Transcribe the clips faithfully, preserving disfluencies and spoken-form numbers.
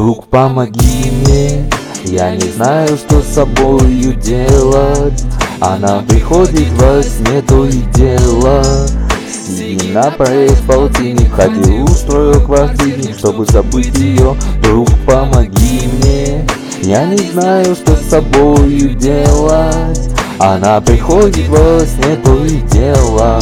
Друг, помоги мне, я не знаю, что с собою делать. Она приходит во сне, то и дело. Сиди на проезд полтинник, хотел устрою квартирник, чтобы забыть ее. Друг, помоги мне, я не знаю, что с собою делать. Она приходит во сне, то и дело.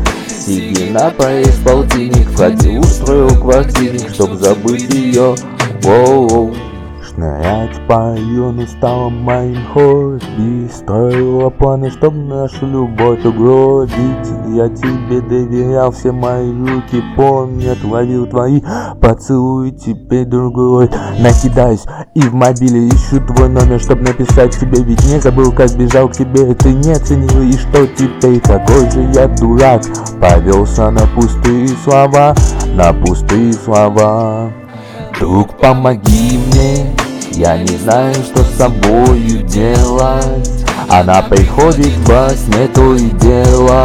Сиди на проезд полтинник, входи, устроил квартирник, чтоб забыть ее. Воу-воу. Шнырять по району стало моим хобби. Строила планы, чтоб нашу любовь угробить. Я тебе доверял, все мои руки помнят. Ловил твои поцелуи, теперь другой. Накидаюсь и в мобиле ищу твой номер, чтоб написать тебе. Ведь не забыл, как бежал к тебе. Ты не оценил, и что теперь? Какой же я дурак. Повелся на пустые слова, на пустые слова. Друг, помоги мне, я не знаю, что с собою делать. Она приходит во сне, то и дело.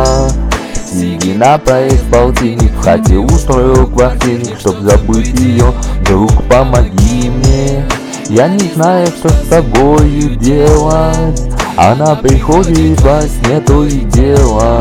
Сиди на проезд полтинник, хотел устроил квартирник, чтоб забыть ее. Друг, помоги мне, я не знаю, что с собою делать. Она приходит во сне, то и дело.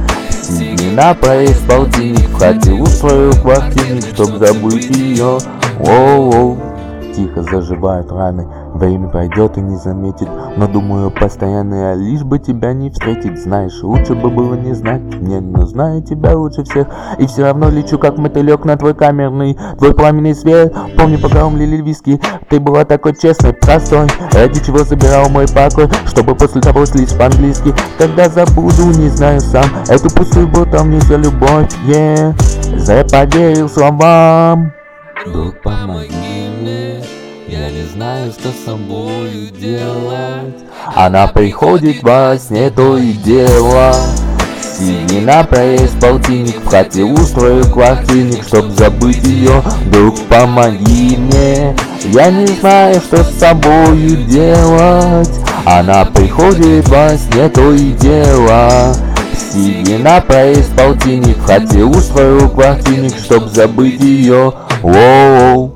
Сиди на проезд полтинник, хотел устроил квартирник, чтоб забыть ее. Воу-воу. Тихо заживают раны, время пройдет и не заметит. Но думаю постоянно, лишь бы тебя не встретить. Знаешь, лучше бы было не знать, мне, но знаю тебя лучше всех. И все равно лечу как мотылек на твой камерный, твой пламенный свет. Помню, пока умлили виски, ты была такой честной, простой. Ради чего собирал мой покой, чтобы после того слить по-английски. Когда забуду, не знаю сам, эту пустую болтовню за любовь, yeah. Я поверил словам. Друг, помоги мне, я не знаю, что с собой делать. Она приходит во сне, то и дело. Сиди на проезд полтинник, хотел устрою квартирник, чтоб забыть ее. Друг, помоги мне, я не знаю, что с собою делать. Она приходит во сне, то и дело. Сиди на проезд полтинник, хотел устрою квартирник, чтоб забыть ее. Воу-воу.